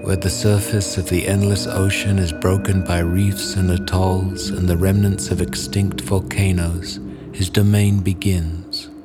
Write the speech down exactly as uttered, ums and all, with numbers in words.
where the surface of the endless ocean is broken by reefs and atolls and the remnants of extinct volcanoes, his domain begins.